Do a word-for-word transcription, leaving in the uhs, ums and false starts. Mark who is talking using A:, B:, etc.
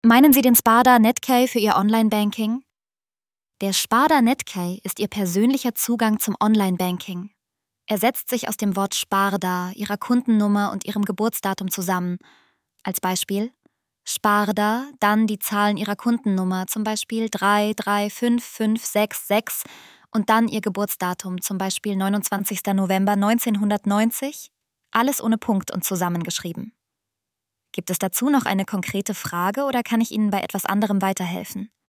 A: Meinen Sie den Sparda Netkey für Ihr Online-Banking? Der Sparda Netkey ist Ihr persönlicher Zugang zum Online-Banking. Er setzt sich aus dem Wort Sparda, Ihrer Kundennummer und Ihrem Geburtsdatum zusammen. Als Beispiel: Sparda, dann die Zahlen Ihrer Kundennummer, zum Beispiel drei drei fünf fünf sechs sechs und dann Ihr Geburtsdatum, zum Beispiel neunundzwanzigster November neunzehnhundertneunzig, alles ohne Punkt und zusammengeschrieben. Gibt es dazu noch eine konkrete Frage oder kann ich Ihnen bei etwas anderem weiterhelfen?